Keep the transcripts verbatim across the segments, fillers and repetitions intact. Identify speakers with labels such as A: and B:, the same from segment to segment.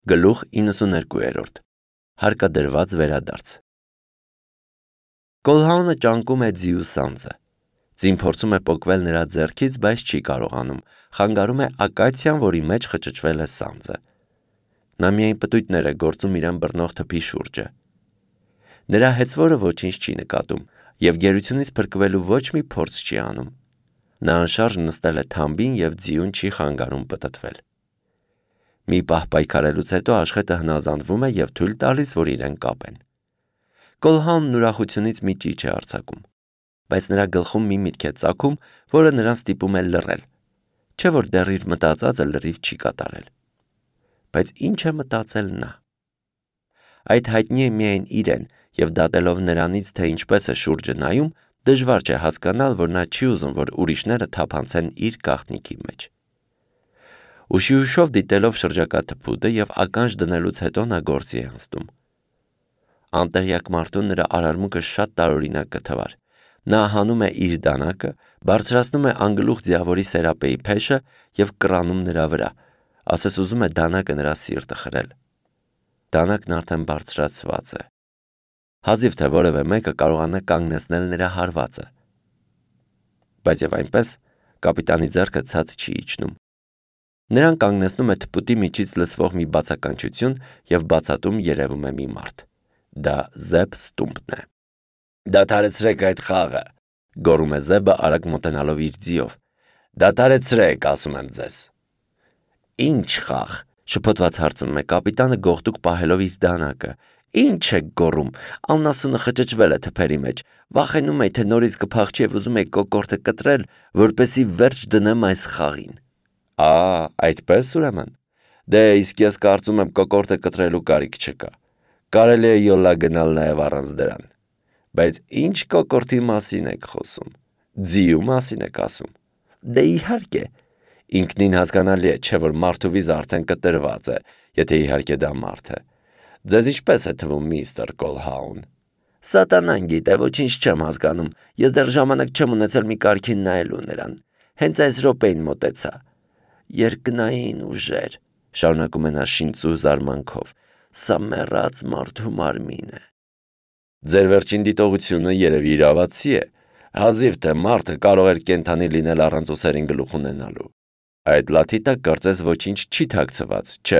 A: Գլուխ իննսուներկու Հարկադրված վերադարձ Կոլհաունը ճանկում է ձիու սանձը։ Ձին փորձում է պոկվել նրա ձեռքից, բայց չի կարողանում, խանգարում է ակացիան, որի մեջ խճճվել է սանձը։ Նա միայն պտույտներ է գործում իրեն բռնող թփի շուրջը։ Նրա հեծվորը ոչինչ չի նկատում և գերությունից փրկվելու ոչ մի փորձ չի անում։ Նա անշարժ նստել է թամբին և ձիուն չի խանգարում պտտվել։ Մի պահ պայքարելուց հետո Աշխետը հնազանդվում է և թույլ տալիս, որ իրեն կապեն։ Կոլհաունն ուրախությունից մի ճիչ է արձակում, բայց նրա գլխում մի միտք է ծագում, որը նրան ստիպում է լռել, չէ որ դեռ իր մտածածը լրիվ չի կատարել։ Բայց ինչ է մտածել նա։ Այդ հայտնի է միայն իրեն, և դատելով նրանից, թե ինչպես է շուրջը նայում, դժվար չէ հասկանալ, որ նա չի ուզում, որ ուրիշները թափանցեն իր գաղտնիքի մեջ։ Ուշի-ուշով դիտելով շրջակա թփուտը և ականջ դնելուց հետո նա գործի է անցնում։ Անտեղյակ մարդուն նրա արարմունքը շատ տարօրինակ կթվար։ Նա հանում է իր դանակը, բարձրացնում է անգլուխ ձիավորի սերապեի փեշը և կռանում նրա վրա, ասես ուզում է դանակը նրա սիրտը խրել։ Դանակն արդեն բարձրացված է։ Հազիվ թե որևէ մեկը կարողանա կանգնեցնել նրա հարվածը։ Բայց և այնպես կապիտանի ձեռքը ցած չի իջնում։ Նրան կանգնեցնում է թփուտի միջից լսվող մի բացականչություն և բացատում երևում է մի մարդ։ Դա Զեբ Ստումպն է։ «Դադարեցրեք այդ խաղը», գոռում է Զեբը արագ մոտենալով իր ձիով։ «Դադարեցրեք, ասում եմ ձեզ»։ «Ի՞նչ խաղ», շփոթված հարցնում է կապիտանը գողտուկ պահելով իր դանակը։ «Ի՞նչ եք գոռում, անասունը խճճվել է թփերի մեջ, վախենում էի, թե նորից կփախչի և ուզում էի կոկորդը կտրել, որպեսզի վերջ դնեմ այս խաղին»։ «Ա, այդպես ուրեմն։ Դե իսկ ես կարծում եմ կոկորդը կտրելու կարիք չկա։ Կարելի է յոլա գնալ նաև առանց դրան։ Բայց ի՞նչ կոկորդի մասին եք խոսում։ Ձիու մասին եք ասում։ Դե իհարկե։ Ինքնին հասկանալի է, չէ՞ որ մարդու վիզը արդեն կտրված է, եթե իհարկե դա մարդ է։ Ձեզ ինչպես է թվում, միստր Կոլհաուն։ Սատանան գիտե, ոչինչ չեմ հասկանում, ես դեռ ժամանակ չեմ ունեցել մի կարգին նայելու նրան։ Հենց այս րոպեին մոտեցա։ Երկնային ուժեր, շարունակում է նա շինծու զարմանքով, սա մեռած մարդու մարմին է։ Ձեր վերջին դիտողությունը երևի իրավացի է։ Հազիվ թե մարդը կարող էր կենդանի լինել առանց ուսերին գլուխ ունենալու։ Այդ լաթի տակ կարծես ոչինչ չի թաքցված, չէ՞։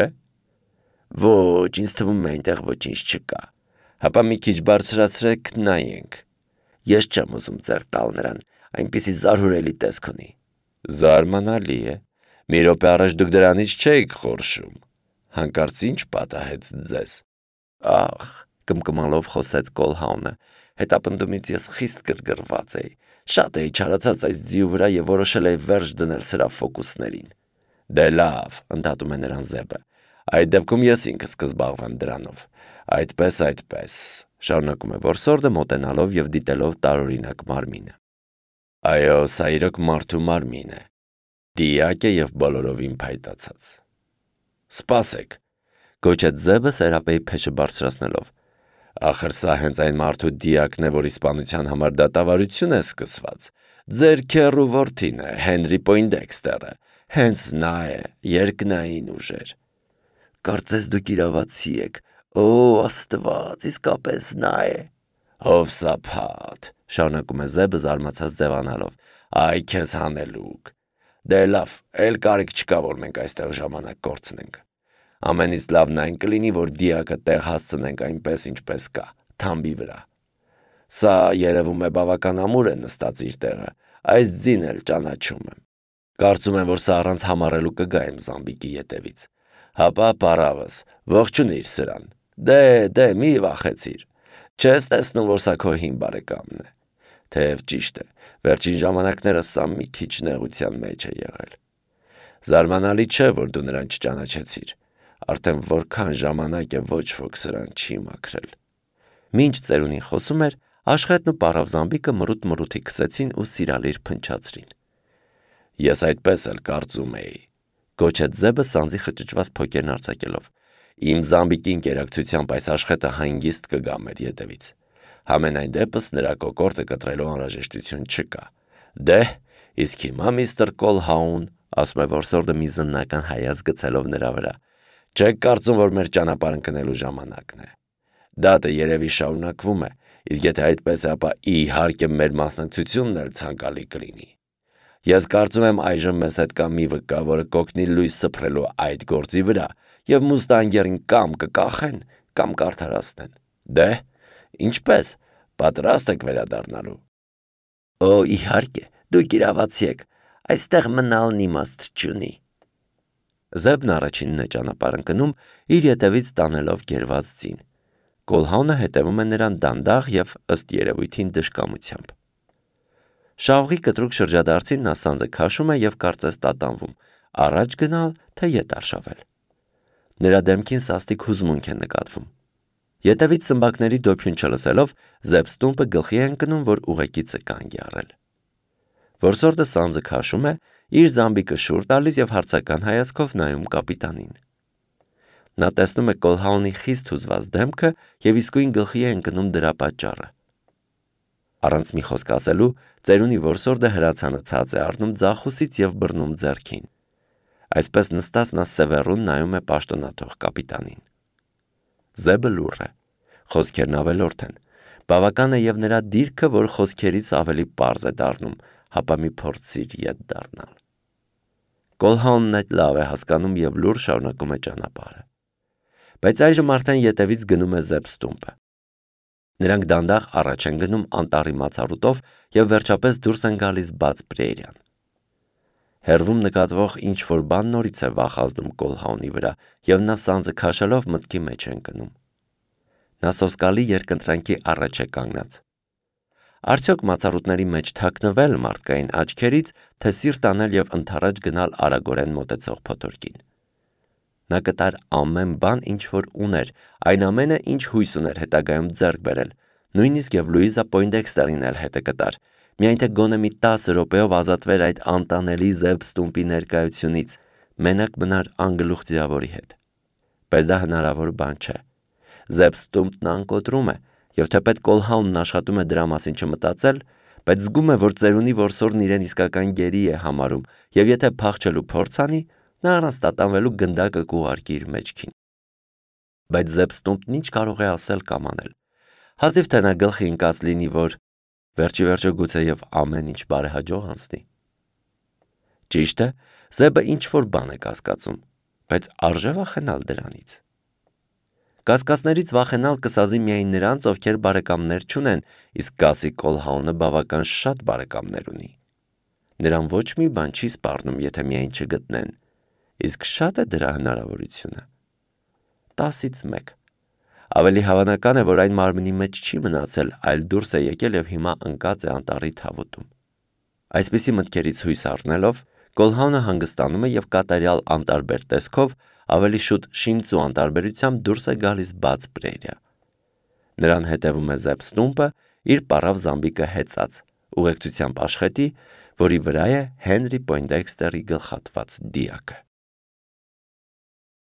A: Ոչ, ինձ թվում է այնտեղ ոչինչ չկա։ Հապա մի քիչ բարձրացրեք, նայենք։ Ես չեմ ուզում ձեռք տալ նրան, այնպիսի զարհուրելի տեսք ունի։ Զարմանալի է։ Մի րոպե առաջ դուք դրանից չէիք խորշում։ Հանկարծ ինչ պատահեց ձեզ։ Ախ, կմկմալով խոսեց Կոլհաունը, հետապնդումից ես խիստ գրգռված էի։ Շատ էի չարացած այս ձիու վրա և որոշել էի վերջ դնել սրա ֆոկուսներին։ Դե լավ, ընդհատում է նրան Զեբը։ Այդ դեպքում ես ինքս կզբաղվեմ դրանով։ Այդպես, այդպես, շարունակում է որսորդը մոտենալով և դիտելով տարօրինակ մարմինը։ Այո, սա իրոք մարդու մարմին է։ Դիակ է և բոլորովին փայտացած։ Սպասեք, գոչեց Զեբը սերապեի փեշը բարձրացնելով։ Ախր սա հենց այն մարդու դիակն է, որի սպանության համար դատավարություն է սկսված։ Ձեր քեռու որդին է, Հենրի Պոյնդեքստերը, հենց նա է, երկնային ուժեր։ Կարծես դուք իրավացի եք։ Օ, Աստված, իսկապես նա է։ Հովսափատ, շարունակում է Զեբը զարմացած ձևանալով։ Այ քեզ հանելուկ։ Դե լավ, էլ կարիք չկա, որ մենք այստեղ ժամանակ կորցնենք։ Ամենից լավն այն կլինի, որ դիակը տեղ հասցնենք այնպես, ինչպես կա, թամբի վրա։ Սա երևում է բավական ամուր է նստած իր տեղը, այս ձին էլ ճանաչում եմ։ Կարծում եմ, որ սա առանց համառելու կգա իմ Զամբիկի ետևից։ Հապա պարավս, ողջունիր սրան։ Դե, դե, մի վախեցիր։ Չես տեսնում, որ սա քո հին բարեկամն է։ Թեև ճիշտ է, վերջին ժամանակներս սա մի քիչ նեղության մեջ է եղել։ Զարմանալի չէ, որ դու նրան չճանաչեցիր։ Արդեն որքան ժամանակ է ոչ ոք սրան չի մաքրել։ Մինչ ծերունին խոսում էր, Աշխետն ու պարավ Զամբիկը մռութ-մռութի քսեցին ու սիրալիր փնչացրին։ Ես այդպես էլ կարծում էի, գոչեց Զեբը սանձի խճճված փոքերն արձակելով։ Իմ Զամբիկի ինկերակցությամբ այս Աշխետը հանգիստ կգա մեր ետևից։ Համենայն դեպս նրա կոկորդը կտրելու անհրաժեշտություն չկա։ Դե, իսկ հիմա միստր Կոլհաուն, ասում է որսորդը մի զննական հայացք գցելով նրա վրա, Չեք կարծում, որ մեր ճանապարհ ընկնելու ժամանակն է։ Դատը երևի շարունակվում է, իսկ եթե այդպես է, ապա իհարկե մեր մասնակցությունն էլ ցանկալի կլինի։ Ես կարծում եմ այժմ մեզ հետ կա մի վկա, որը կօգնի լույս սփռելու այդ գործի վրա, եւ մուստանգերին կամ կկախեն, կամ կարդարացնեն։ Դե, ինչպես, պատրաստ եք վերադառնալու։ Օ, իհարկե, դուք իրավացի եք, այստեղ մնալն իմաստ չունի։ Զեբն առաջինն է ճանապարհ ընկնում, իր ետևից տանելով գերված ձին։ Կոլհաունը հետևում է նրան դանդաղ եւ ըստ երևույթին դժկամությամբ։ Շաղուղի կտրուկ շրջադարձին նա սանձը քաշում է եւ կարծես տատանվում, առաջ գնալ, թե ետ արշավել։ Նրա դեմքին սաստիկ հուզմունք է նկատվում։ Ետևից սմբակների դոփյուն չլսելով, Զեբստումպը գլխի է ընկնում, որ ուղեկիցը կանգ է առել։ Որսորդը սանձը քաշում է, իր զամբիկը շուռ տալիս եւ հարցական հայացքով նայում կապիտանին։ Նա տեսնում է Կոլհաունի խիստ հուզված դեմքը եւ իսկույն գլխի է ընկնում դրա պատճառը։ Առանց մի խոսք ասելու, ծերունի որսորդը հրացանը ցած է առնում ձախուսից եւ բռնում ձեռքին։ Այսպես նստած նա սևեռուն նայում է պաշտոնաթող կապիտանին։ Զեբը լուռ է, խոսքերն ավելորդ են, բավական է եւ նրա դիրքը, որ խոսքերից ավելի պարզ է դառնում, հապա մի փորձիր ետ դառնալ։ Կոլհաունն այդ լավ է հասկանում եւ լուռ շարունակում է ճանապարհը։ Բայց այժմ արդեն ետևից գնում է Զեբստումպը։ Նրանք դանդաղ առաջ են գնում անտառի մացառուտով եւ վերջապես դուրս են գալիս բաց պրերիան։ Հեռվում նկատվող ինչ որ բան նորից է վախ ազդում Կոլհաունի վրա եւ նա սանձը քաշելով մտքի մեջ է ընկնում։ Նա սոսկալի երկընտրանքի առաջ է կանգնած։ Արդյոք մացառուտների մեջ թաքնվել մարդկային աչքերից, թե սիրտ անել եւ ընդառաջ գնալ արագորեն մոտեցող փոթորկին։ Նա կտար ամեն բան, ինչ որ ուներ, այն ամենը, ինչ հույս ուներ հետագայում ձեռք բերել, նույնիսկ եւ Լուիզա Պոյնդեքստերին էլ հետը կտար, միայն թե գոնե մի տասը րոպեով ազատվեր այդ անտանելի Զեբստումպի ներկայությունից, մենակ մնար անգլուխ ձիավորի հետ։ Բայց դա հնարավոր բան չէ։ Զեբստումպն անկոտրում է, եւ թեպետ Կոլհաունն աշխատում է դրա մասին չմտածել, բայց զգում է, որ ծերունի որսորդն իրեն իսկական գերի է համարում, եւ եթե փախչելու փորձ անի, նա առանց տատանվելու գնդակը կուղարկի իր մեջքին։ Բայց Զեբստումպն ինչ կարող է ասել կամ անել։ Հազիվ թե նա գլխի ընկած լինի, որ վերջի վերջո գուցե եւ ամեն ինչ բարեհաջող անցնի։ Ճիշտ է, Զեբը ինչ որ բան է կասկածում, բայց արժե վախենալ դրանից։ Կասկածներից վախենալ կսազի միայն նրանց, ովքեր բարեկամներ չունեն, իսկ Գասի Կոլհաունը բավական շատ բարեկամներ ունի։ Նրան ոչ մի բան չի սպառնում, եթե միայն չգտնեն, իսկ շատ է դրա հնարավորությունը։ տասից մեկ։ Ավելի հավանական է, որ այն մարմնի մեջ չի մնացել, այլ դուրս է եկել եւ հիմա ընկած է անտառի թավուտում։ Այսպիսի մտքերից հույս առնելով, Կոլհաունը հանգստանում է եւ կատարյալ անտարբեր տեսքով ավելի շուտ շինծու անտարբերությամբ դուրս է գալիս բաց պրերիա։ Նրան հետևում է Զեբստումպը, իր պարավ զամբիկը հեծած, ուղեկցությամբ աշխատի, որի վրա է Հենրի Պոյնդեքստերի գլխատված դիակը։